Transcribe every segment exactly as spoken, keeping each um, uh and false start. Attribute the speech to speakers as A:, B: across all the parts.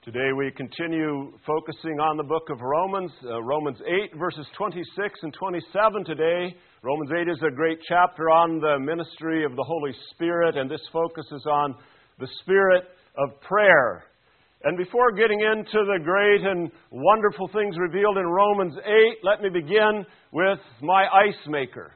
A: Today we continue focusing on the book of Romans, uh, Romans eight, verses twenty-six and twenty-seven today. Romans eight is a great chapter on the ministry of the Holy Spirit, and this focuses on the spirit of prayer. And before getting into the great and wonderful things revealed in Romans eight, let me begin with my ice maker.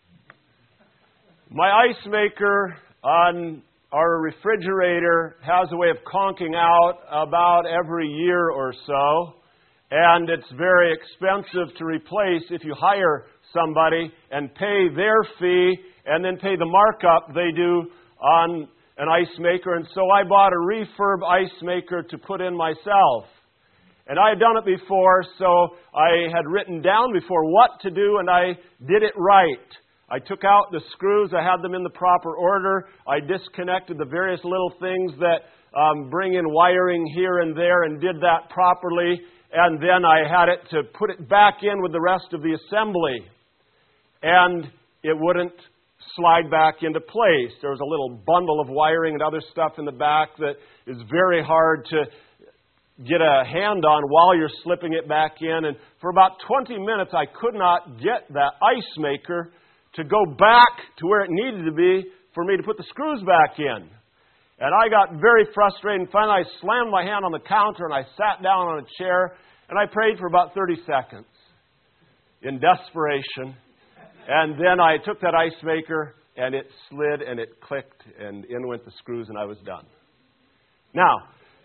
A: My ice maker on our refrigerator has a way of conking out about every year or so, and it's very expensive to replace if you hire somebody and pay their fee and then pay the markup they do on an ice maker. And so I bought a refurb ice maker to put in myself. And I had done it before, so I had written down before what to do, and I did it right. I took out the screws, I had them in the proper order, I disconnected the various little things that um, bring in wiring here and there and did that properly, and then I had it to put it back in with the rest of the assembly. And it wouldn't slide back into place. There was a little bundle of wiring and other stuff in the back that is very hard to get a hand on while you're slipping it back in. And for about twenty minutes I could not get that ice maker to go back to where it needed to be for me to put the screws back in. And I got very frustrated, and finally I slammed my hand on the counter and I sat down on a chair and I prayed for about thirty seconds in desperation. And then I took that ice maker and it slid and it clicked and in went the screws and I was done. Now,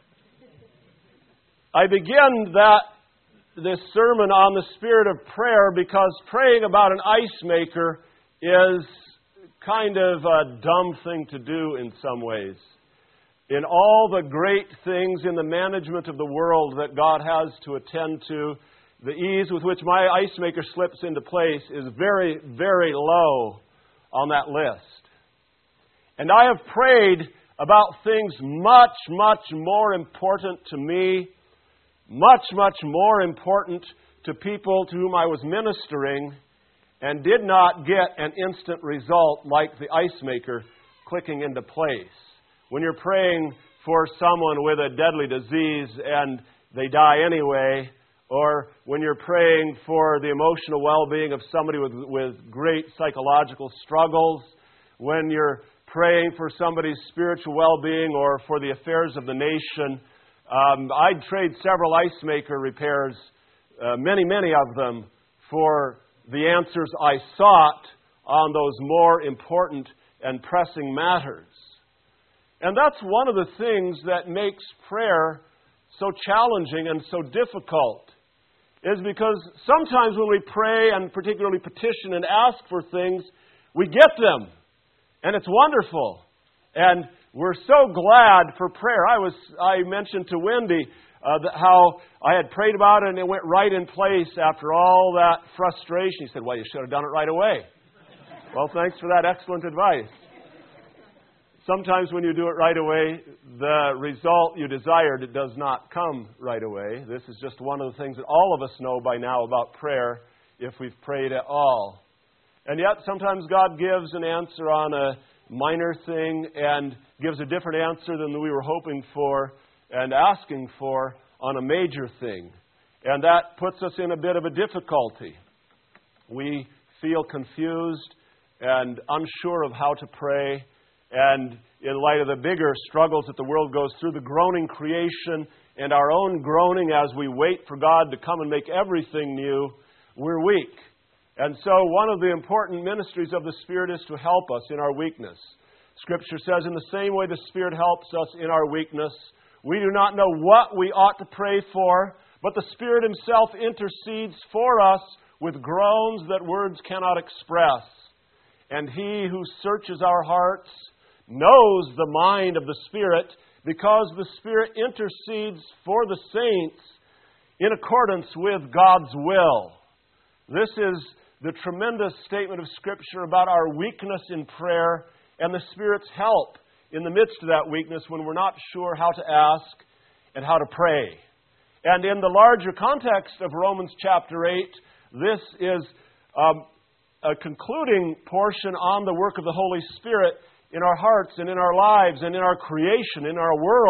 A: I begin that this sermon on the spirit of prayer because praying about an ice maker is kind of a dumb thing to do in some ways. In all the great things in the management of the world that God has to attend to, the ease with which my ice maker slips into place is very, very low on that list. And I have prayed about things much, much more important to me, much, much more important to people to whom I was ministering, and did not get an instant result like the ice maker clicking into place. When you're praying for someone with a deadly disease and they die anyway, or when you're praying for the emotional well-being of somebody with, with great psychological struggles, when you're praying for somebody's spiritual well-being or for the affairs of the nation, um, I'd trade several ice maker repairs, uh, many, many of them, for the answers I sought on those more important and pressing matters. And that's one of the things that makes prayer so challenging and so difficult, is because sometimes when we pray and particularly petition and ask for things, we get them. And it's wonderful. And we're so glad for prayer. I was I mentioned to Wendy Uh, the, how I had prayed about it and it went right in place after all that frustration. He said, well, you should have done it right away. Well, thanks for that excellent advice. Sometimes when you do it right away, the result you desired it does not come right away. This is just one of the things that all of us know by now about prayer if we've prayed at all. And yet sometimes God gives an answer on a minor thing and gives a different answer than we were hoping for and asking for on a major thing. And that puts us in a bit of a difficulty. We feel confused and unsure of how to pray. And in light of the bigger struggles that the world goes through, the groaning creation and our own groaning as we wait for God to come and make everything new, we're weak. And so one of the important ministries of the Spirit is to help us in our weakness. Scripture says, in the same way the Spirit helps us in our weakness, we do not know what we ought to pray for, but the Spirit Himself intercedes for us with groans that words cannot express. And He who searches our hearts knows the mind of the Spirit, because the Spirit intercedes for the saints in accordance with God's will. This is the tremendous statement of Scripture about our weakness in prayer and the Spirit's help in the midst of that weakness when we're not sure how to ask and how to pray. And in the larger context of Romans chapter eight, this is um, a concluding portion on the work of the Holy Spirit in our hearts and in our lives and in our creation, in our world.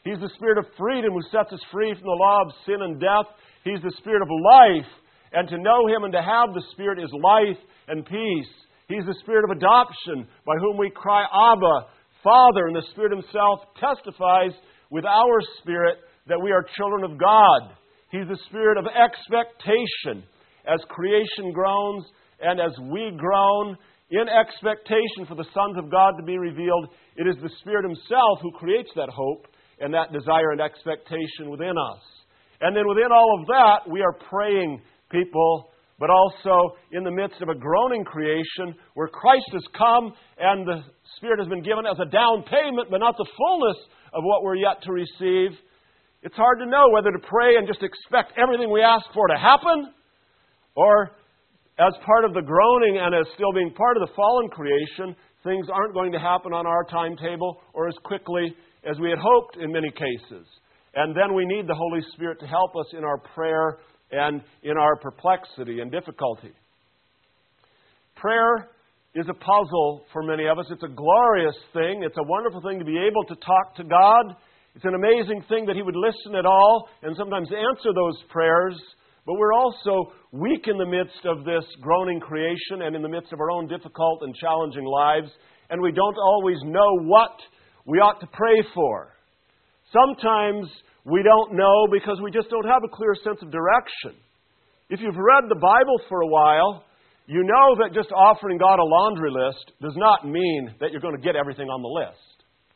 A: He's the Spirit of freedom who sets us free from the law of sin and death. He's the Spirit of life. And to know Him and to have the Spirit is life and peace. He's the Spirit of adoption by whom we cry, Abba, Father. And the Spirit Himself testifies with our spirit that we are children of God. He's the Spirit of expectation. As creation groans and as we groan in expectation for the sons of God to be revealed, it is the Spirit Himself who creates that hope and that desire and expectation within us. And then within all of that, we are praying people, but also in the midst of a groaning creation where Christ has come and the Spirit has been given as a down payment, but not the fullness of what we're yet to receive. It's hard to know whether to pray and just expect everything we ask for to happen, or as part of the groaning and as still being part of the fallen creation, things aren't going to happen on our timetable or as quickly as we had hoped in many cases. And then we need the Holy Spirit to help us in our prayer and in our perplexity and difficulty. Prayer is a puzzle for many of us. It's a glorious thing. It's a wonderful thing to be able to talk to God. It's an amazing thing that He would listen at all and sometimes answer those prayers. But we're also weak in the midst of this groaning creation and in the midst of our own difficult and challenging lives. And we don't always know what we ought to pray for. Sometimes we don't know because we just don't have a clear sense of direction. If you've read the Bible for a while, you know that just offering God a laundry list does not mean that you're going to get everything on the list.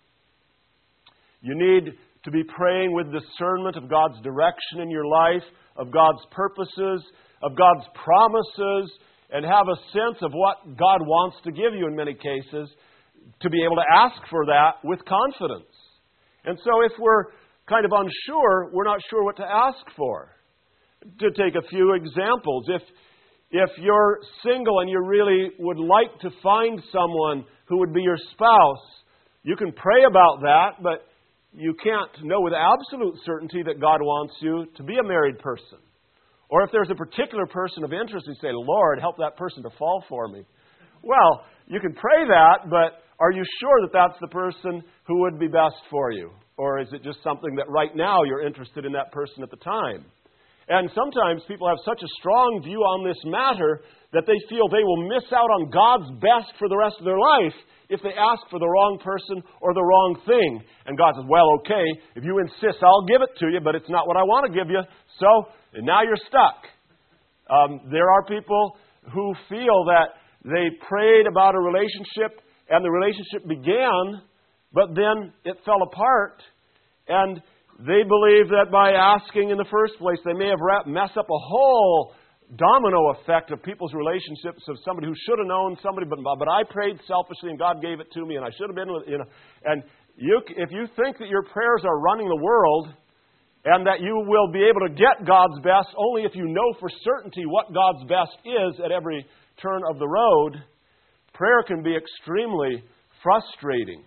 A: You need to be praying with discernment of God's direction in your life, of God's purposes, of God's promises, and have a sense of what God wants to give you in many cases, to be able to ask for that with confidence. And so if we're kind of unsure, we're not sure what to ask for. To take a few examples, if if you're single and you really would like to find someone who would be your spouse, you can pray about that, but you can't know with absolute certainty that God wants you to be a married person. Or if there's a particular person of interest, you say, Lord, help that person to fall for me. Well, you can pray that, but are you sure that that's the person who would be best for you? Or is it just something that right now you're interested in that person at the time? And sometimes people have such a strong view on this matter that they feel they will miss out on God's best for the rest of their life if they ask for the wrong person or the wrong thing. And God says, well, okay, if you insist, I'll give it to you, but it's not what I want to give you. So, and now you're stuck. Um, there are people who feel that they prayed about a relationship and the relationship began, but then it fell apart. And they believe that by asking in the first place, they may have messed up a whole domino effect of people's relationships, of somebody who should have known somebody, but but I prayed selfishly and God gave it to me, and I should have been with, you know. And you, if you think that your prayers are running the world, and that you will be able to get God's best only if you know for certainty what God's best is at every turn of the road, prayer can be extremely frustrating.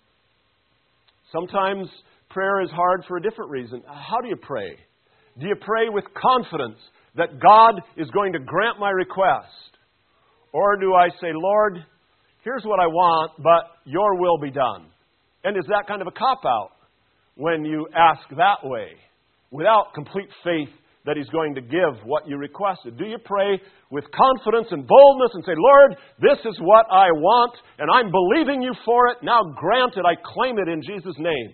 A: Sometimes prayer is hard for a different reason. How do you pray? Do you pray with confidence that God is going to grant my request? Or do I say, Lord, here's what I want, but your will be done? And is that kind of a cop-out when you ask that way, without complete faith that He's going to give what you requested? Do you pray with confidence and boldness and say, Lord, this is what I want, and I'm believing you for it. Now grant it. I claim it in Jesus' name.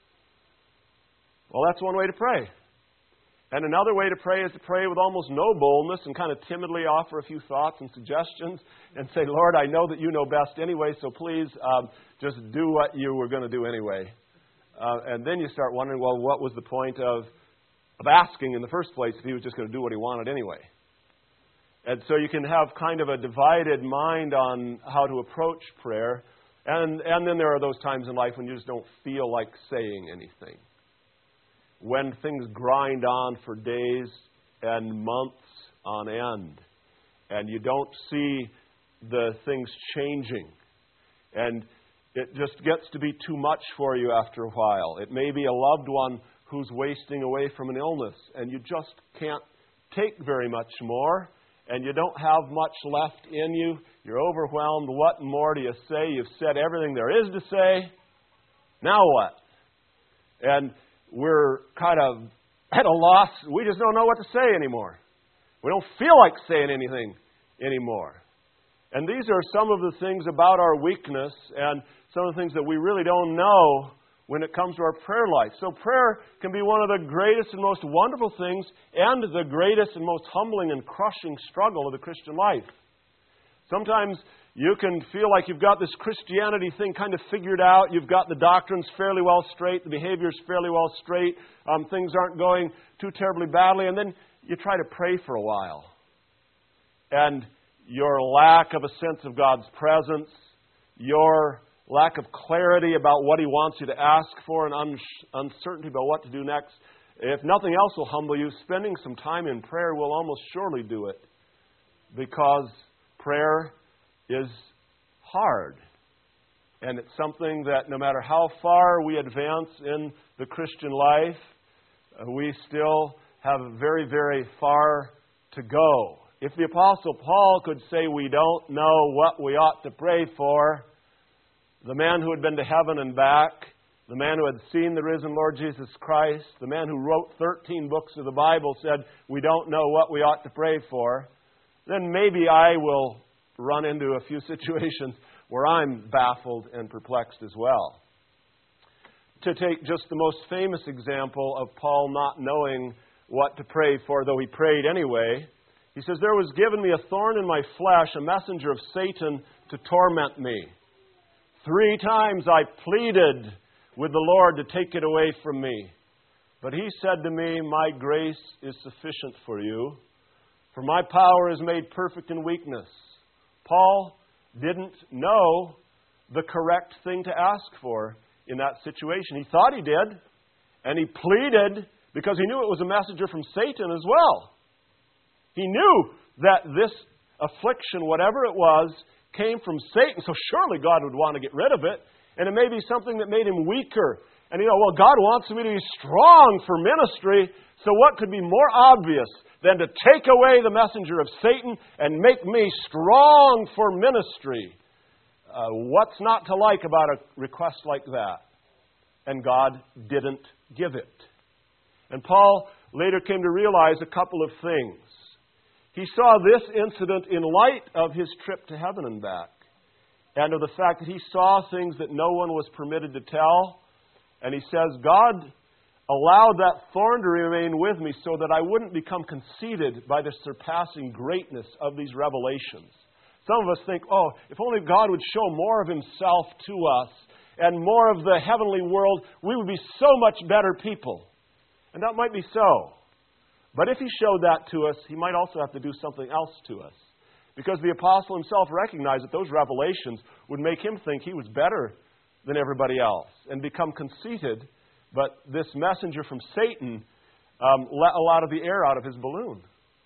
A: Well, that's one way to pray. And another way to pray is to pray with almost no boldness and kind of timidly offer a few thoughts and suggestions and say, Lord, I know that you know best anyway, so please um, just do what you were going to do anyway. Uh, and then you start wondering, well, what was the point of, of asking in the first place if He was just going to do what He wanted anyway? And so you can have kind of a divided mind on how to approach prayer. And, and then there are those times in life when you just don't feel like saying anything. When things grind on for days and months on end, and you don't see the things changing, and it just gets to be too much for you after a while. It may be a loved one who's wasting away from an illness, and you just can't take very much more, and you don't have much left in you. You're overwhelmed. What more do you say? You've said everything there is to say. Now what? and we're kind of at a loss. We just don't know what to say anymore. We don't feel like saying anything anymore. And these are some of the things about our weakness and some of the things that we really don't know when it comes to our prayer life. So prayer can be one of the greatest and most wonderful things and the greatest and most humbling and crushing struggle of the Christian life. Sometimes you can feel like you've got this Christianity thing kind of figured out. You've got the doctrines fairly well straight, the behaviors fairly well straight. Um, things aren't going too terribly badly. And then you try to pray for a while. And your lack of a sense of God's presence, your lack of clarity about what He wants you to ask for, and un- uncertainty about what to do next, if nothing else will humble you, spending some time in prayer will almost surely do it. Because prayer is hard. And it's something that no matter how far we advance in the Christian life, uh, we still have very, very far to go. If the Apostle Paul could say we don't know what we ought to pray for, the man who had been to heaven and back, the man who had seen the risen Lord Jesus Christ, the man who wrote thirteen books of the Bible said we don't know what we ought to pray for, then maybe I will run into a few situations where I'm baffled and perplexed as well. To take just the most famous example of Paul not knowing what to pray for, though he prayed anyway, he says, "There was given me a thorn in my flesh, a messenger of Satan to torment me. Three times I pleaded with the Lord to take it away from me. But He said to me, my grace is sufficient for you, for my power is made perfect in weakness." Paul didn't know the correct thing to ask for in that situation. He thought he did, and he pleaded because he knew it was a messenger from Satan as well. He knew that this affliction, whatever it was, came from Satan, so surely God would want to get rid of it, and it may be something that made him weaker. And you know, well, God wants me to be strong for ministry, so what could be more obvious than to take away the messenger of Satan and make me strong for ministry? Uh, what's not to like about a request like that? And God didn't give it. And Paul later came to realize a couple of things. He saw this incident in light of his trip to heaven and back, and of the fact that he saw things that no one was permitted to tell. And he says, God allowed that thorn to remain with me so that I wouldn't become conceited by the surpassing greatness of these revelations. Some of us think, oh, if only God would show more of Himself to us and more of the heavenly world, we would be so much better people. And that might be so. But if He showed that to us, He might also have to do something else to us. Because the apostle himself recognized that those revelations would make him think he was better than everybody else and become conceited. But this messenger from Satan um, let a lot of the air out of his balloon.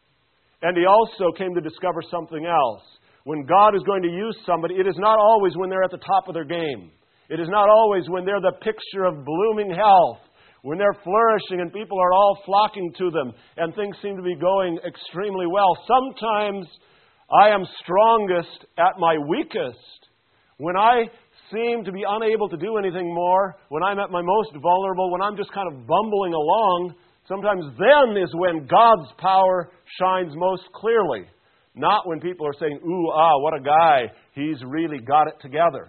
A: And he also came to discover something else. When God is going to use somebody, it is not always when they're at the top of their game. It is not always when they're the picture of blooming health, when they're flourishing and people are all flocking to them and things seem to be going extremely well. Sometimes I am strongest at my weakest. When I seem to be unable to do anything more, when I'm at my most vulnerable, when I'm just kind of bumbling along, sometimes then is when God's power shines most clearly. Not when people are saying, ooh, ah, what a guy, he's really got it together.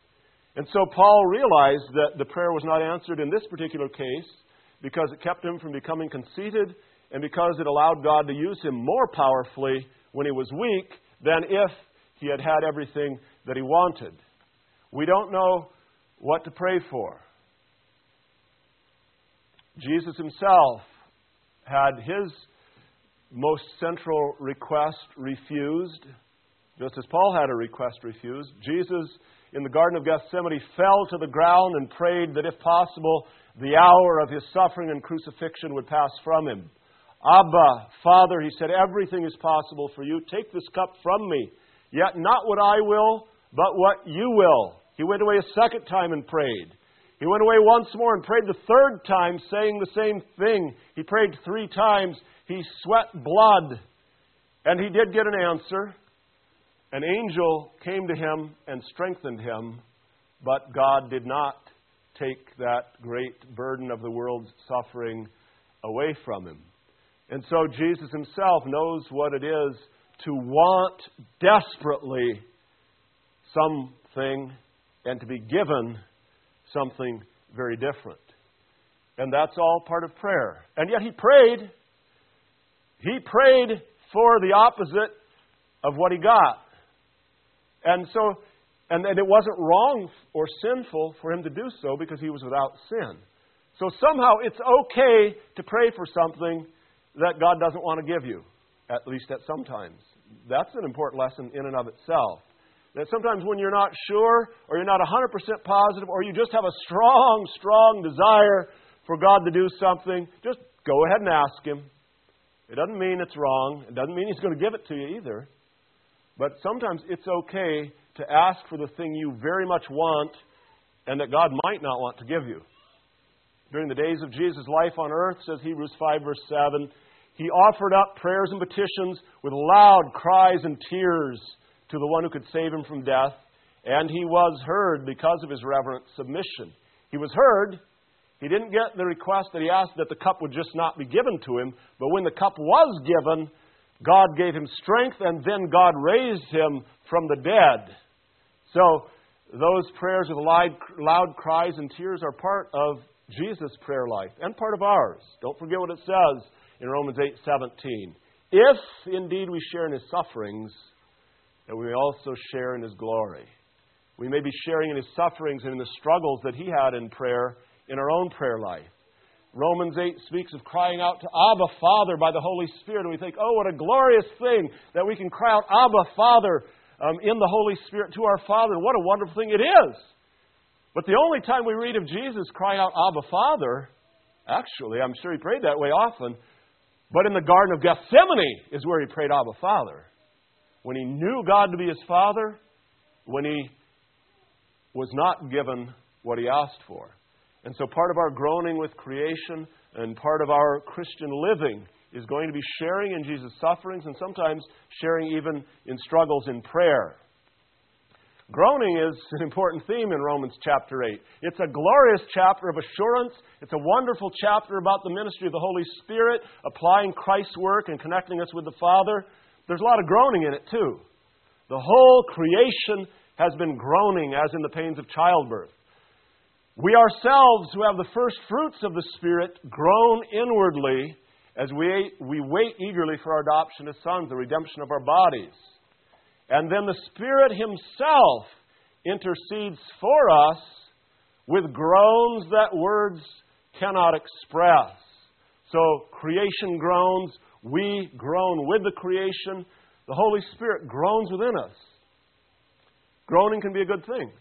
A: And so Paul realized that the prayer was not answered in this particular case because it kept him from becoming conceited and because it allowed God to use him more powerfully when he was weak than if he had had everything that he wanted. We don't know what to pray for. Jesus himself had his most central request refused, just as Paul had a request refused. Jesus, in the Garden of Gethsemane, fell to the ground and prayed that, if possible, the hour of his suffering and crucifixion would pass from him. Abba, Father, he said, everything is possible for you. Take this cup from me. Yet not what I will, but what you will. He went away a second time and prayed. He went away once more and prayed the third time, saying the same thing. He prayed three times. He sweat blood. And he did get an answer. An angel came to him and strengthened him, but God did not take that great burden of the world's suffering away from him. And so Jesus himself knows what it is to want desperately something and to be given something very different. And that's all part of prayer. And yet he prayed. He prayed for the opposite of what he got. And so, and, and it wasn't wrong or sinful for him to do so because he was without sin. So somehow it's okay to pray for something that God doesn't want to give you, at least at some times. That's an important lesson in and of itself. That sometimes when you're not sure, or you're not one hundred percent positive, or you just have a strong, strong desire for God to do something, just go ahead and ask Him. It doesn't mean it's wrong. It doesn't mean He's going to give it to you either. But sometimes it's okay to ask for the thing you very much want and that God might not want to give you. During the days of Jesus' life on earth, says Hebrews five, verse seven, He offered up prayers and petitions with loud cries and tears to the one who could save Him from death, and He was heard because of His reverent submission. He was heard. He didn't get the request that He asked that the cup would just not be given to Him, but when the cup was given, God gave Him strength, and then God raised Him from the dead. So those prayers with loud, loud cries and tears are part of Jesus' prayer life and part of ours. Don't forget what it says in Romans eight seventeen. If indeed we share in His sufferings, that we may also share in His glory. We may be sharing in His sufferings and in the struggles that He had in prayer in our own prayer life. Romans eight speaks of crying out to Abba, Father, by the Holy Spirit. And we think, oh, what a glorious thing that we can cry out, Abba, Father, um, in the Holy Spirit to our Father. What a wonderful thing it is. But the only time we read of Jesus crying out, Abba, Father, actually, I'm sure He prayed that way often, but in the Garden of Gethsemane is where He prayed, Abba, Father. When He knew God to be His Father, when He was not given what He asked for. And so part of our groaning with creation and part of our Christian living is going to be sharing in Jesus' sufferings and sometimes sharing even in struggles in prayer. Groaning is an important theme in Romans chapter eight. It's a glorious chapter of assurance. It's a wonderful chapter about the ministry of the Holy Spirit, applying Christ's work and connecting us with the Father. There's a lot of groaning in it too. The whole creation has been groaning as in the pains of childbirth. We ourselves who have the first fruits of the Spirit groan inwardly as we, we wait eagerly for our adoption as sons, the redemption of our bodies. And then the Spirit Himself intercedes for us with groans that words cannot express. So creation groans, we groan with the creation. The Holy Spirit groans within us. Groaning can be a good thing.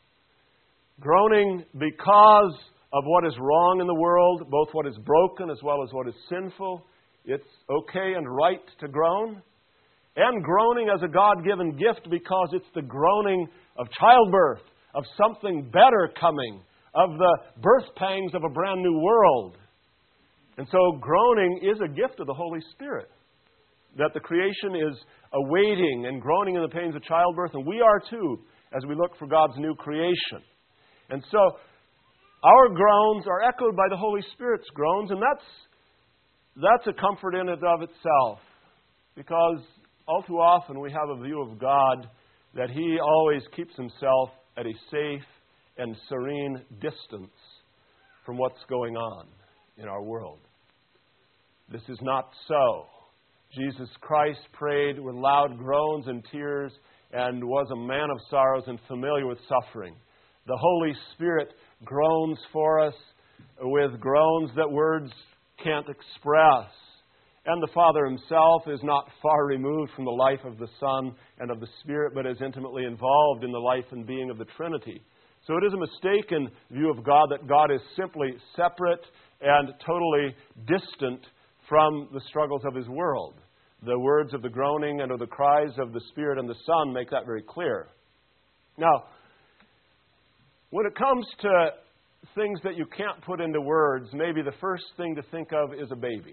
A: Groaning because of what is wrong in the world, both what is broken as well as what is sinful. It's okay and right to groan. And groaning as a God-given gift because it's the groaning of childbirth, of something better coming, of the birth pangs of a brand new world. And so groaning is a gift of the Holy Spirit, that the creation is awaiting and groaning in the pains of childbirth, and we are too, as we look for God's new creation. And so our groans are echoed by the Holy Spirit's groans, and that's that's a comfort in and of itself, because all too often we have a view of God that He always keeps Himself at a safe and serene distance from what's going on in our world. This is not so. Jesus Christ prayed with loud groans and tears and was a man of sorrows and familiar with suffering. The Holy Spirit groans for us with groans that words can't express. And the Father Himself is not far removed from the life of the Son and of the Spirit, but is intimately involved in the life and being of the Trinity. So it is a mistaken view of God that God is simply separate and totally distant from the struggles of His world. The words of the groaning and of the cries of the Spirit and the Son make that very clear. Now, when it comes to things that you can't put into words, maybe the first thing to think of is a baby.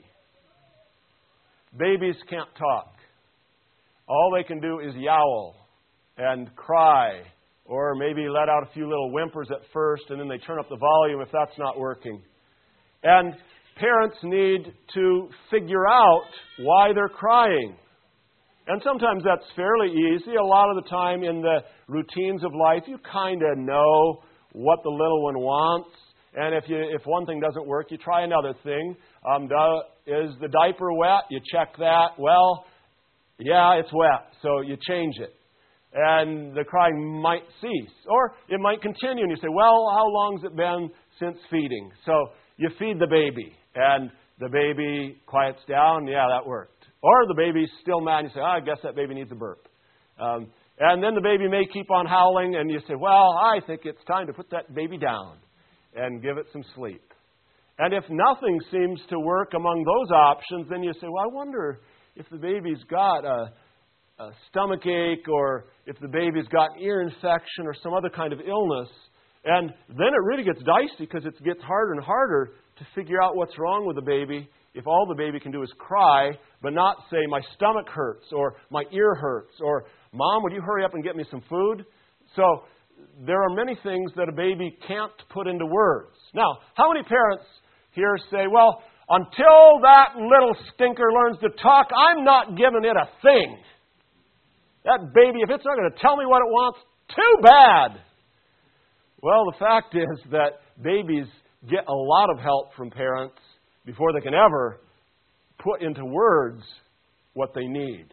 A: Babies can't talk. All they can do is yowl and cry Or maybe let out a few little whimpers at first, and then they turn up the volume if that's not working. And parents need to figure out why they're crying. And sometimes that's fairly easy. A lot of the time in the routines of life, you kind of know what the little one wants. And if you if one thing doesn't work, you try another thing. Um, the, is the diaper wet? You check that. Well, yeah, it's wet, so you change it. And the crying might cease. Or it might continue, and you say, well, how long's it been since feeding? So you feed the baby, and the baby quiets down. Yeah, that worked. Or the baby's still mad, and you say, oh, I guess that baby needs a burp. Um, and then the baby may keep on howling, and you say, well, I think it's time to put that baby down and give it some sleep. And if nothing seems to work among those options, then you say, well, I wonder if the baby's got a, a stomach ache, or if the baby's got an ear infection or some other kind of illness. And then it really gets dicey, because it gets harder and harder to figure out what's wrong with the baby if all the baby can do is cry, but not say, my stomach hurts, or my ear hurts, or, Mom, would you hurry up and get me some food? So there are many things that a baby can't put into words. Now, how many parents here say, well, until that little stinker learns to talk, I'm not giving it a thing. That baby, if it's not going to tell me what it wants, too bad. Well, the fact is that babies get a lot of help from parents before they can ever put into words what they need.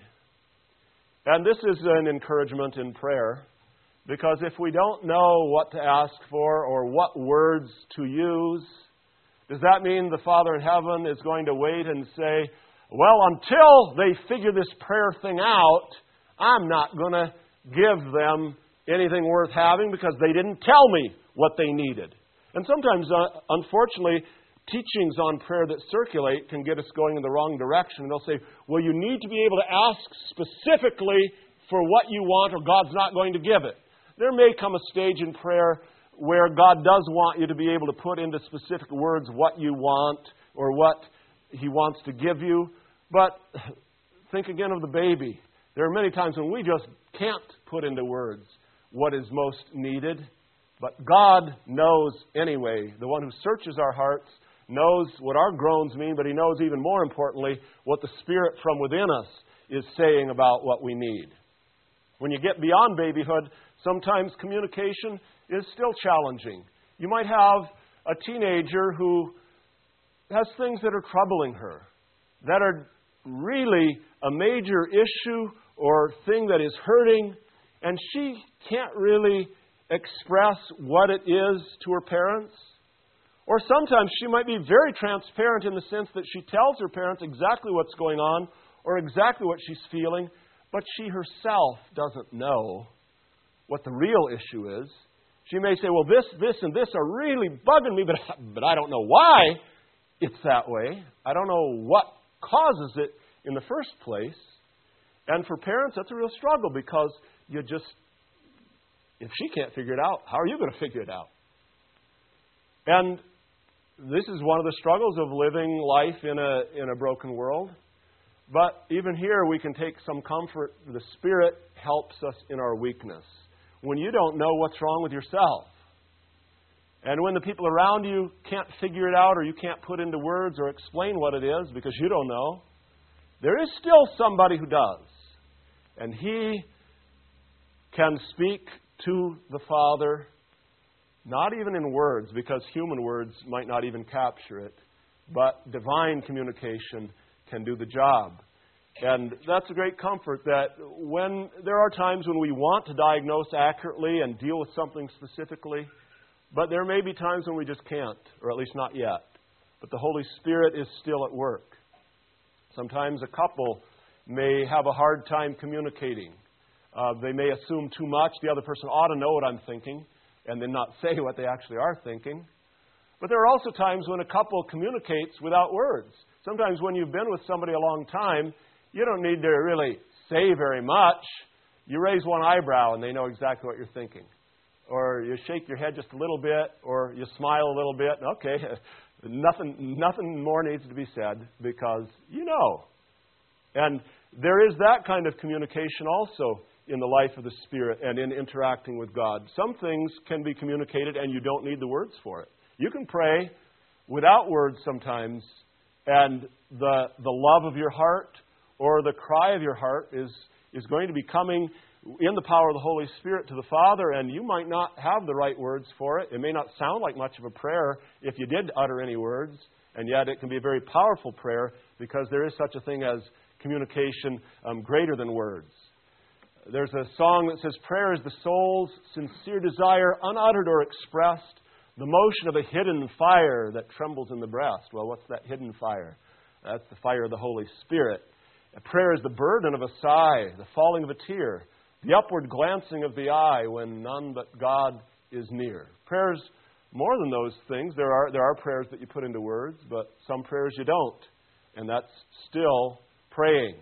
A: And this is an encouragement in prayer, because if we don't know what to ask for or what words to use, does that mean the Father in heaven is going to wait and say, well, until they figure this prayer thing out, I'm not going to give them anything worth having because they didn't tell me what they needed? And sometimes, uh, unfortunately, teachings on prayer that circulate can get us going in the wrong direction. And they'll say, well, you need to be able to ask specifically for what you want, or God's not going to give it. There may come a stage in prayer where God does want you to be able to put into specific words what you want or what He wants to give you. But think again of the baby. There are many times when we just can't put into words what is most needed. But God knows anyway. The one who searches our hearts knows what our groans mean, but He knows even more importantly what the Spirit from within us is saying about what we need. When you get beyond babyhood, sometimes communication is still challenging. You might have a teenager who has things that are troubling her, that are really a major issue or thing that is hurting, and she can't really express what it is to her parents. Or sometimes she might be very transparent in the sense that she tells her parents exactly what's going on or exactly what she's feeling, but she herself doesn't know what the real issue is. She may say, well, this, this, and this are really bugging me, but, but I don't know why it's that way. I don't know what causes it in the first place. And for parents, that's a real struggle, because you just, if she can't figure it out, how are you going to figure it out? And this is one of the struggles of living life in a in a broken world. But even here, we can take some comfort. The Spirit helps us in our weakness. When you don't know what's wrong with yourself, and when the people around you can't figure it out, or you can't put into words or explain what it is because you don't know, there is still somebody who does. And He can speak to the Father, not even in words, because human words might not even capture it, but divine communication can do the job. And that's a great comfort, that when there are times when we want to diagnose accurately and deal with something specifically, but there may be times when we just can't, or at least not yet. But the Holy Spirit is still at work. Sometimes a couple may have a hard time communicating. Uh, they may assume too much. The other person ought to know what I'm thinking, and then not say what they actually are thinking. But there are also times when a couple communicates without words. Sometimes when you've been with somebody a long time, you don't need to really say very much. You raise one eyebrow and they know exactly what you're thinking. Or you shake your head just a little bit, or you smile a little bit. Okay, nothing, nothing more needs to be said, because you know. And there is that kind of communication also in the life of the Spirit and in interacting with God. Some things can be communicated and you don't need the words for it. You can pray without words sometimes, and the the love of your heart or the cry of your heart is, is going to be coming in the power of the Holy Spirit to the Father, and you might not have the right words for it. It may not sound like much of a prayer if you did utter any words, and yet it can be a very powerful prayer because there is such a thing as communication um, greater than words. There's a song that says, prayer is the soul's sincere desire, unuttered or expressed, the motion of a hidden fire that trembles in the breast. Well, what's that hidden fire? That's the fire of the Holy Spirit. A prayer is the burden of a sigh, the falling of a tear, the upward glancing of the eye when none but God is near. Prayer's more than those things. There are, there are prayers that you put into words, but some prayers you don't. And that's still praying.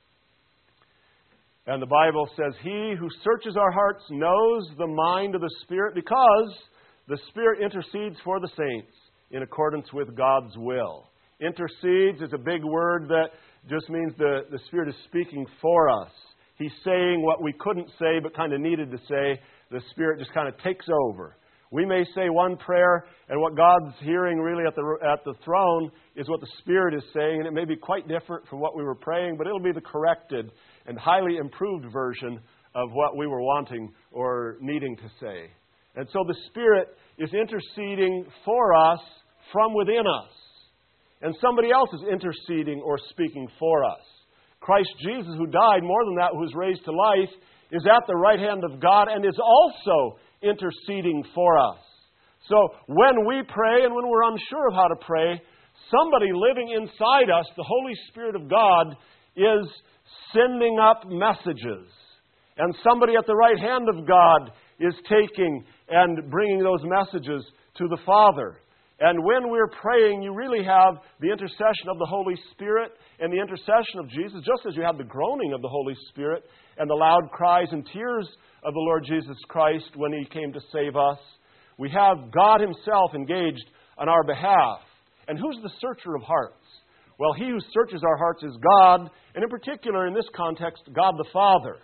A: And the Bible says, He who searches our hearts knows the mind of the Spirit, because the Spirit intercedes for the saints in accordance with God's will. Intercedes is a big word that just means the, the Spirit is speaking for us. He's saying what we couldn't say but kind of needed to say. The Spirit just kind of takes over. We may say one prayer, and what God's hearing really at the at the throne is what the Spirit is saying, and it may be quite different from what we were praying, but it'll be the corrected and highly improved version of what we were wanting or needing to say. And so the Spirit is interceding for us from within us. And somebody else is interceding or speaking for us. Christ Jesus, who died, more than that, who was raised to life, is at the right hand of God and is also interceding for us. So when we pray and when we're unsure of how to pray, somebody living inside us, the Holy Spirit of God, is sending up messages. And somebody at the right hand of God is taking and bringing those messages to the Father. And when we're praying, you really have the intercession of the Holy Spirit and the intercession of Jesus, just as you have the groaning of the Holy Spirit and the loud cries and tears of the Lord Jesus Christ when He came to save us. We have God Himself engaged on our behalf. And who's the searcher of hearts? Well, He who searches our hearts is God, and in particular, in this context, God the Father.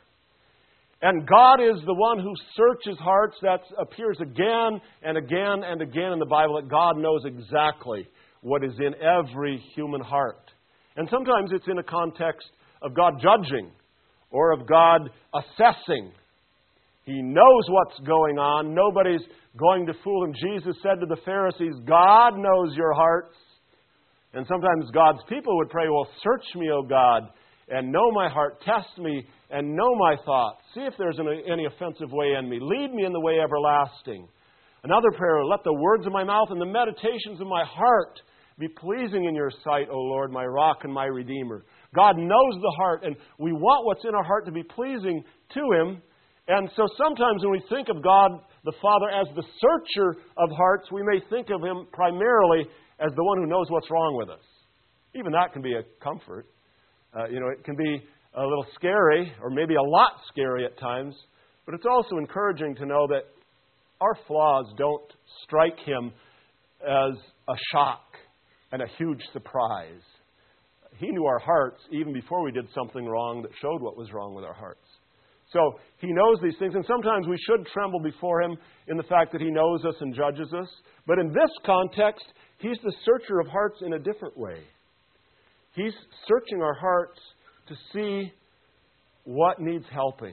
A: And God is the one who searches hearts. That appears again and again and again in the Bible, that God knows exactly what is in every human heart. And sometimes it's in a context of God judging or of God assessing. He knows what's going on. Nobody's going to fool Him. Jesus said to the Pharisees, God knows your hearts. And sometimes God's people would pray, well, search me, O God, and know my heart. Test me and know my thoughts. See if there's any, any offensive way in me. Lead me in the way everlasting. Another prayer, let the words of my mouth and the meditations of my heart be pleasing in your sight, O Lord, my rock and my redeemer. God knows the heart, and we want what's in our heart to be pleasing to Him. And so sometimes when we think of God the Father as the searcher of hearts, we may think of Him primarily as the one who knows what's wrong with us. Even that can be a comfort. Uh, you know, it can be a little scary, or maybe a lot scary at times, but it's also encouraging to know that our flaws don't strike Him as a shock and a huge surprise. He knew our hearts even before we did something wrong that showed what was wrong with our hearts. So He knows these things, and sometimes we should tremble before Him in the fact that He knows us and judges us. But in this context, He's the searcher of hearts in a different way. He's searching our hearts to see what needs helping.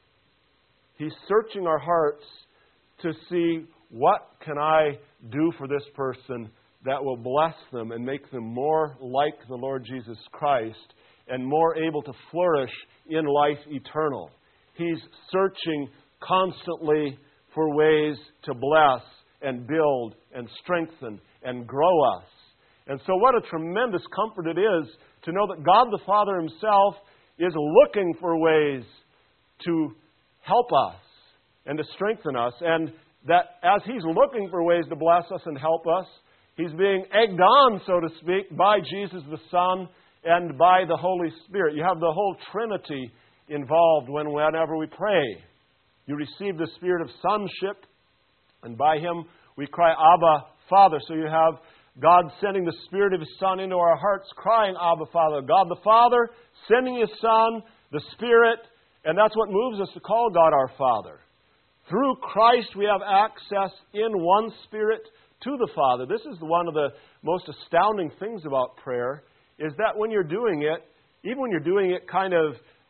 A: He's searching our hearts to see what can I do for this person that will bless them and make them more like the Lord Jesus Christ and more able to flourish in life eternal. He's searching constantly for ways to bless and build and strengthen and grow us. And so what a tremendous comfort it is to know that God the Father Himself is looking for ways to help us and to strengthen us. And that as He's looking for ways to bless us and help us, He's being egged on, so to speak, by Jesus the Son and by the Holy Spirit. You have the whole Trinity involved when whenever we pray. You receive the Spirit of sonship, and by Him we cry, Abba, Father. So you have God sending the Spirit of His Son into our hearts, crying, Abba, Father. God the Father sending His Son, the Spirit, And that's what moves us to call God our Father. Through Christ we have access in one Spirit to the Father. This is one of the most astounding things about prayer, is that when you're doing it, even when you're doing it kind of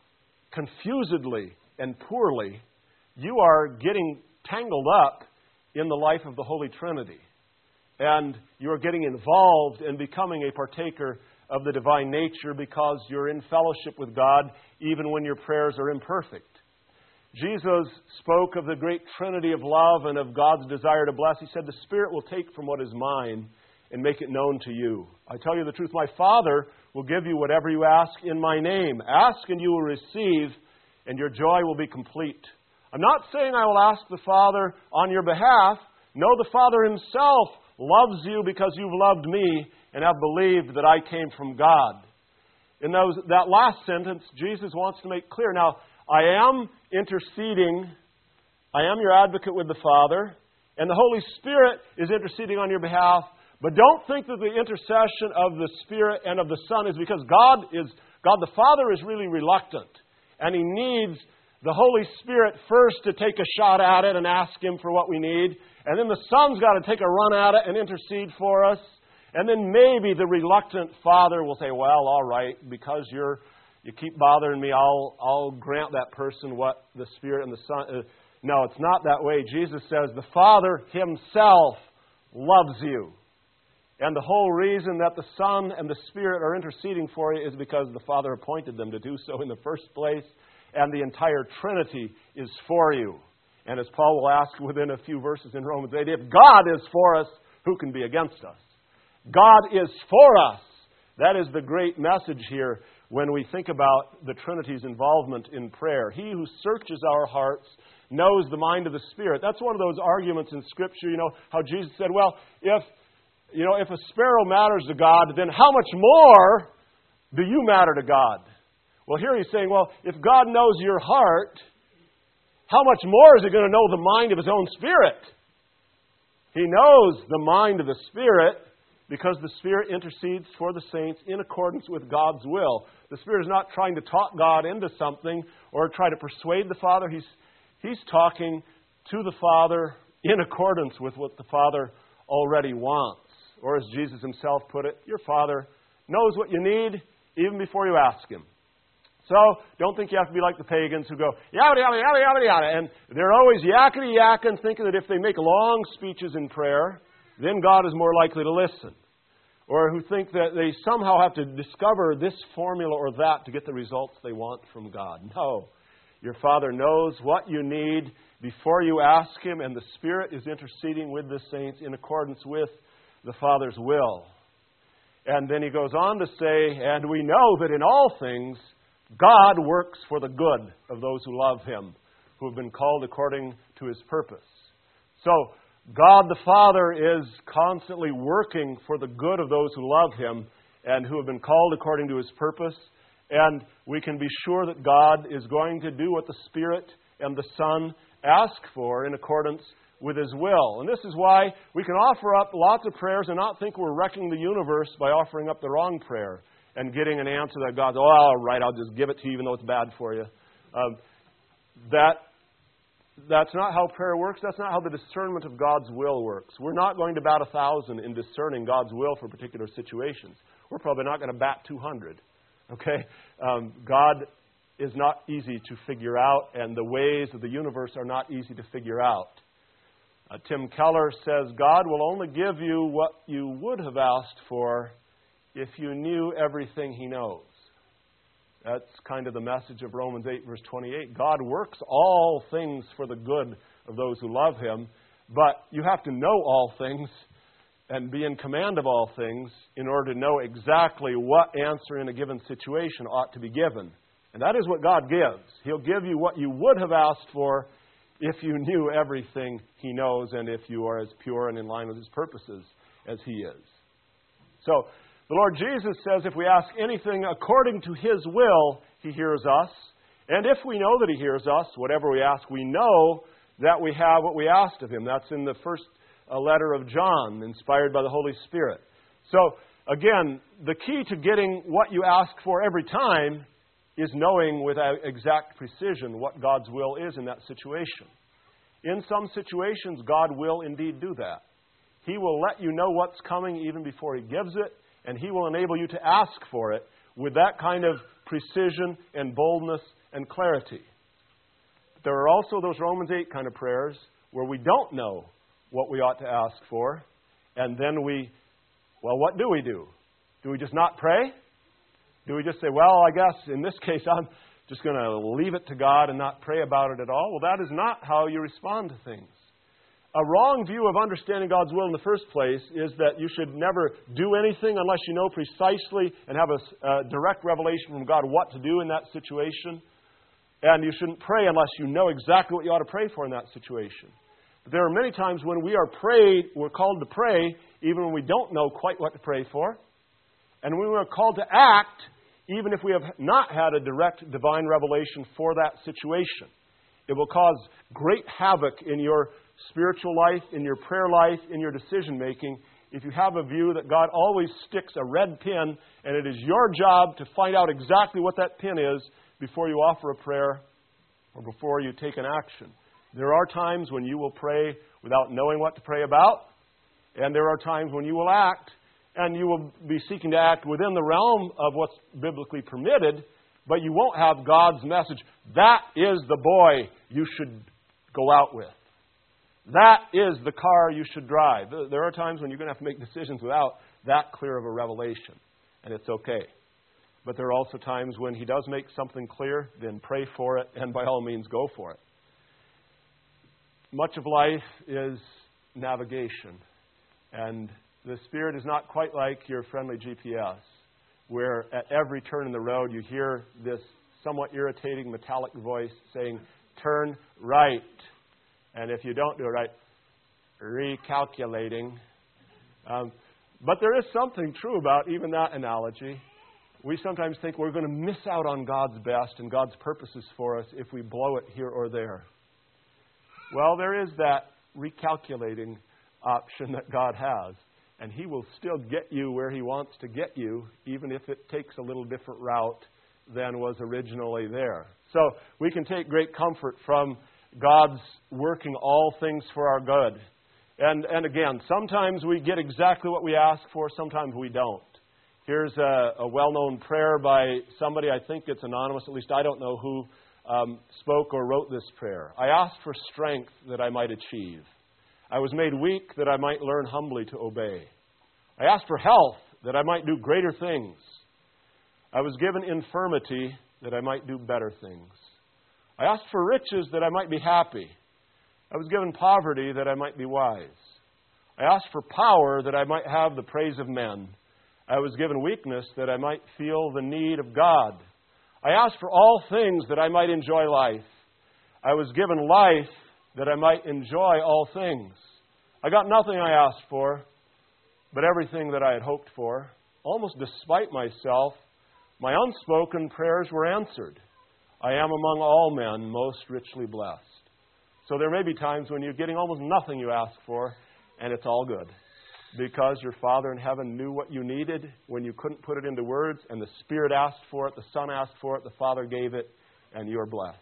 A: confusedly and poorly, you are getting tangled up in the life of the Holy Trinity. And you are getting involved and becoming a partaker of the divine nature because you're in fellowship with God even when your prayers are imperfect. Jesus spoke of the great Trinity of love and of God's desire to bless. He said, the Spirit will take from what is mine and make it known to you. I tell you the truth, my Father will give you whatever you ask in my name. Ask and you will receive, and your joy will be complete. I'm not saying I will ask the Father on your behalf. No, the Father Himself loves you because you've loved me and have believed that I came from God. In those, that last sentence, Jesus wants to make clear, now, I am interceding, I am your advocate with the Father, and the Holy Spirit is interceding on your behalf, but don't think that the intercession of the Spirit and of the Son is because God is, God the Father is really reluctant, and He needs the Holy Spirit first to take a shot at it and ask Him for what we need, and then the Son's got to take a run at it and intercede for us, and then maybe the reluctant Father will say, well, all right, because you're You keep bothering me, I'll, I'll grant that person what the Spirit and the Son... Uh, no, it's not that way. Jesus says the Father Himself loves you. And the whole reason that the Son and the Spirit are interceding for you is because the Father appointed them to do so in the first place, and the entire Trinity is for you. And as Paul will ask within a few verses in Romans eight, if God is for us, who can be against us? God is for us. That is the great message here when we think about the Trinity's involvement in prayer. He who searches our hearts knows the mind of the Spirit. That's one of those arguments in Scripture, you know, how Jesus said, well, if, you know, if a sparrow matters to God, then how much more do you matter to God? Well, here he's saying, well, if God knows your heart, how much more is He going to know the mind of His own Spirit? He knows the mind of the Spirit because the Spirit intercedes for the saints in accordance with God's will. The Spirit is not trying to talk God into something or try to persuade the Father. He's, he's talking to the Father in accordance with what the Father already wants. Or as Jesus Himself put it, your Father knows what you need even before you ask Him. So, don't think you have to be like the pagans who go, yada, yada, yada, yada, yada. And they're always yakety yakking, thinking that if they make long speeches in prayer, then God is more likely to listen. Or who think that they somehow have to discover this formula or that to get the results they want from God. No. Your Father knows what you need before you ask Him, and the Spirit is interceding with the saints in accordance with the Father's will. And then He goes on to say, and we know that in all things, God works for the good of those who love Him, who have been called according to His purpose. So, God the Father is constantly working for the good of those who love Him and who have been called according to His purpose. And we can be sure that God is going to do what the Spirit and the Son ask for in accordance with His will. And this is why we can offer up lots of prayers and not think we're wrecking the universe by offering up the wrong prayer and getting an answer that God's, oh, all right, I'll just give it to you even though it's bad for you. Um, that That's not how prayer works. That's not how the discernment of God's will works. We're not going to bat a thousand in discerning God's will for particular situations. We're probably not going to bat two hundred. Okay? Um, God is not easy to figure out, and the ways of the universe are not easy to figure out. Uh, Tim Keller says, God will only give you what you would have asked for if you knew everything He knows. That's kind of the message of Romans eight, verse twenty-eight. God works all things for the good of those who love Him, but you have to know all things and be in command of all things in order to know exactly what answer in a given situation ought to be given. And that is what God gives. He'll give you what you would have asked for if you knew everything He knows and if you are as pure and in line with His purposes as He is. So, the Lord Jesus says if we ask anything according to His will, He hears us. And if we know that He hears us, whatever we ask, we know that we have what we asked of Him. That's in the first uh, letter of John, inspired by the Holy Spirit. So, again, the key to getting what you ask for every time is knowing with exact precision what God's will is in that situation. In some situations, God will indeed do that. He will let you know what's coming even before He gives it, and He will enable you to ask for it with that kind of precision and boldness and clarity. But there are also those Romans eight kind of prayers where we don't know what we ought to ask for, and then we, well, what do we do? Do we just not pray? Do we just say, well, I guess in this case I'm just going to leave it to God and not pray about it at all? Well, that is not how you respond to things. A wrong view of understanding God's will in the first place is that you should never do anything unless you know precisely and have a, a direct revelation from God what to do in that situation. And you shouldn't pray unless you know exactly what you ought to pray for in that situation. But there are many times when we are prayed, we're called to pray even when we don't know quite what to pray for. And when we're called to act, even if we have not had a direct divine revelation for that situation. It will cause great havoc in your spiritual life, in your prayer life, in your decision making, if you have a view that God always sticks a red pin and it is your job to find out exactly what that pin is before you offer a prayer or before you take an action. There are times when you will pray without knowing what to pray about, and there are times when you will act, and you will be seeking to act within the realm of what's biblically permitted, but you won't have God's message. That is the boy you should go out with. That is the car you should drive. There are times when you're going to have to make decisions without that clear of a revelation, and it's okay. But there are also times when He does make something clear, then pray for it, and by all means go for it. Much of life is navigation, and the Spirit is not quite like your friendly G P S, where at every turn in the road you hear this somewhat irritating metallic voice saying, turn right. And if you don't do it right, recalculating. Um, but there is something true about even that analogy. We sometimes think we're going to miss out on God's best and God's purposes for us if we blow it here or there. Well, there is that recalculating option that God has. And He will still get you where He wants to get you, even if it takes a little different route than was originally there. So we can take great comfort from God's working all things for our good. And, and again, sometimes we get exactly what we ask for, sometimes we don't. Here's a, a well-known prayer by somebody, I think it's anonymous, at least I don't know who um, spoke or wrote this prayer. I asked for strength that I might achieve. I was made weak that I might learn humbly to obey. I asked for health that I might do greater things. I was given infirmity that I might do better things. I asked for riches that I might be happy. I was given poverty that I might be wise. I asked for power that I might have the praise of men. I was given weakness that I might feel the need of God. I asked for all things that I might enjoy life. I was given life that I might enjoy all things. I got nothing I asked for, but everything that I had hoped for. Almost despite myself, my unspoken prayers were answered. I am among all men most richly blessed. So there may be times when you're getting almost nothing you ask for, and it's all good. Because your Father in heaven knew what you needed when you couldn't put it into words, and the Spirit asked for it, the Son asked for it, the Father gave it, and you're blessed.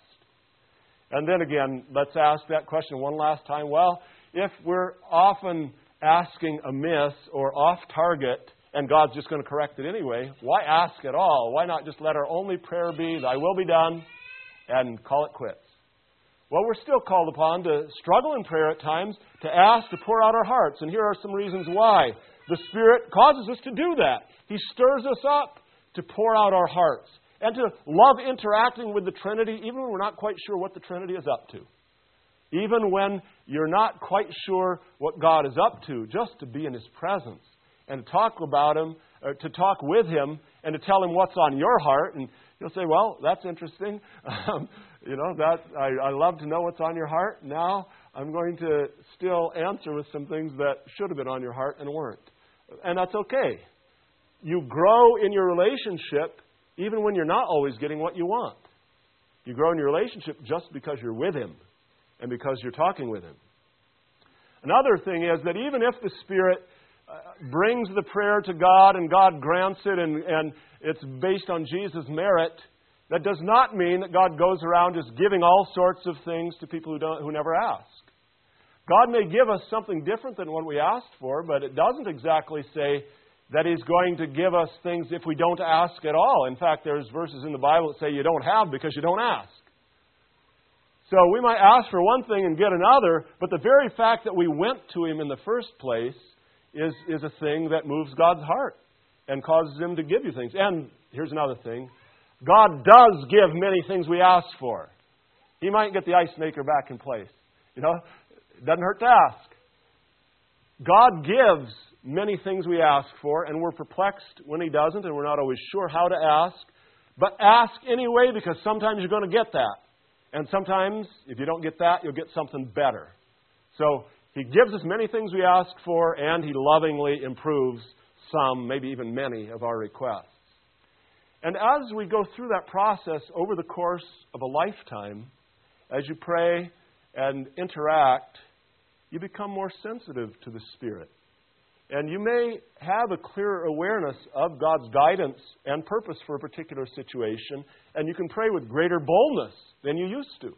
A: And then again, let's ask that question one last time. Well, if we're often asking amiss or off target, and God's just going to correct it anyway, why ask at all? Why not just let our only prayer be, Thy will be done, and call it quits? Well, we're still called upon to struggle in prayer at times, to ask, to pour out our hearts. And here are some reasons why. The Spirit causes us to do that. He stirs us up to pour out our hearts and to love interacting with the Trinity, even when we're not quite sure what the Trinity is up to. Even when you're not quite sure what God is up to, just to be in His presence and to talk about Him, or to talk with Him, and to tell Him what's on your heart. And you'll say, well, that's interesting. Um, you know, that I, I love to know what's on your heart. Now I'm going to still answer with some things that should have been on your heart and weren't. And that's okay. You grow in your relationship even when you're not always getting what you want. You grow in your relationship just because you're with Him and because you're talking with Him. Another thing is that even if the Spirit uh, brings the prayer to God and God grants it and, and it's based on Jesus' merit, That does not mean that God goes around just giving all sorts of things to people who don't, who never ask. God may give us something different than what we asked for, but it doesn't exactly say that He's going to give us things if we don't ask at all. In fact, there's verses in the Bible that say you don't have because you don't ask. So we might ask for one thing and get another, but the very fact that we went to Him in the first place is, is a thing that moves God's heart and causes Him to give you things. And here's another thing. God does give many things we ask for. He might get the ice maker back in place. You know, it doesn't hurt to ask. God gives many things we ask for, and we're perplexed when He doesn't, and we're not always sure how to ask. But ask anyway, because sometimes you're going to get that. And sometimes, if you don't get that, you'll get something better. So He gives us many things we ask for, and He lovingly improves some, maybe even many, of our requests. And as we go through that process over the course of a lifetime, as you pray and interact, you become more sensitive to the Spirit. And you may have a clearer awareness of God's guidance and purpose for a particular situation, and you can pray with greater boldness than you used to.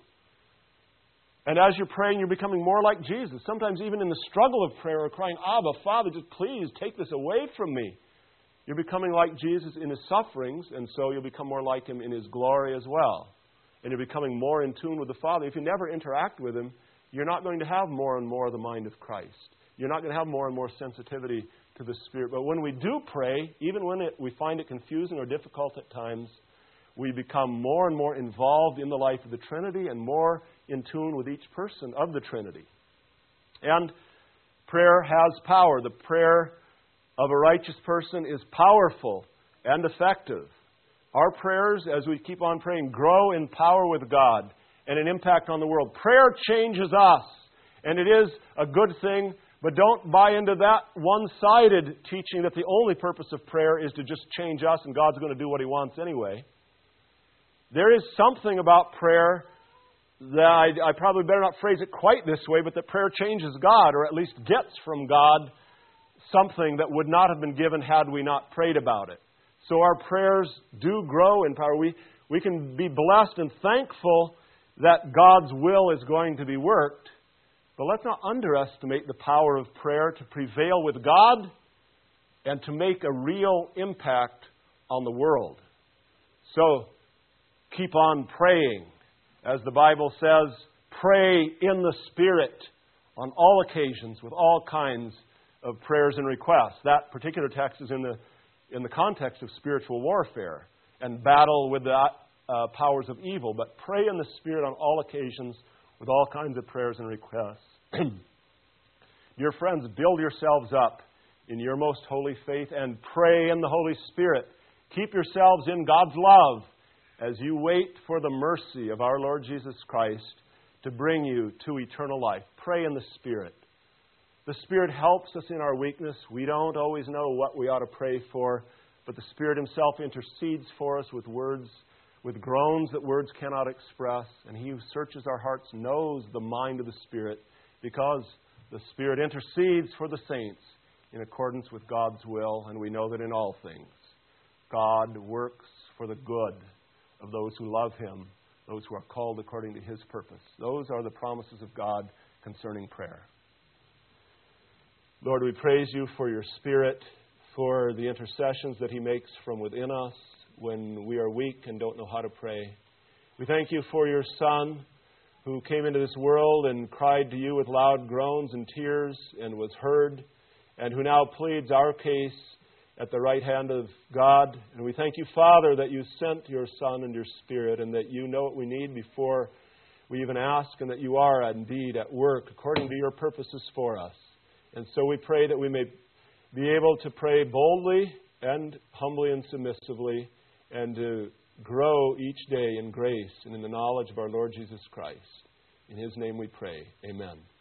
A: And as you're praying, you're becoming more like Jesus. Sometimes even in the struggle of prayer, or crying, Abba, Father, just please take this away from me. You're becoming like Jesus in His sufferings, and so you'll become more like Him in His glory as well. And you're becoming more in tune with the Father. If you never interact with Him, you're not going to have more and more of the mind of Christ. You're not going to have more and more sensitivity to the Spirit. But when we do pray, even when it, we find it confusing or difficult at times, we become more and more involved in the life of the Trinity and more in tune with each person of the Trinity. And prayer has power. The prayer of a righteous person is powerful and effective. Our prayers, as we keep on praying, grow in power with God and an impact on the world. Prayer changes us, and it is a good thing, but don't buy into that one-sided teaching that the only purpose of prayer is to just change us and God's going to do what He wants anyway. There is something about prayer that I, I probably better not phrase it quite this way, but that prayer changes God, or at least gets from God something that would not have been given had we not prayed about it. So our prayers do grow in power. We, we can be blessed and thankful that God's will is going to be worked. But let's not underestimate the power of prayer to prevail with God and to make a real impact on the world. So keep on praying. As the Bible says, pray in the Spirit on all occasions with all kinds of prayers and requests. That particular text is in the in the context of spiritual warfare and battle with the uh, powers of evil. But pray in the Spirit on all occasions with all kinds of prayers and requests. Dear friends, build yourselves up in your most holy faith and pray in the Holy Spirit. Keep yourselves in God's love as you wait for the mercy of our Lord Jesus Christ to bring you to eternal life. Pray in the Spirit. The Spirit helps us in our weakness. We don't always know what we ought to pray for, but the Spirit Himself intercedes for us with words, with groans that words cannot express. And He who searches our hearts knows the mind of the Spirit, because the Spirit intercedes for the saints in accordance with God's will. And we know that in all things, God works for the good of those who love Him, those who are called according to His purpose. Those are the promises of God concerning prayer. Lord, we praise You for Your Spirit, for the intercessions that He makes from within us when we are weak and don't know how to pray. We thank You for Your Son, who came into this world and cried to You with loud groans and tears and was heard, and who now pleads our case at the right hand of God. And we thank You, Father, that You sent Your Son and Your Spirit, and that You know what we need before we even ask, and that You are indeed at work according to Your purposes for us. And so we pray that we may be able to pray boldly and humbly and submissively, and to grow each day in grace and in the knowledge of our Lord Jesus Christ. In His name we pray. Amen.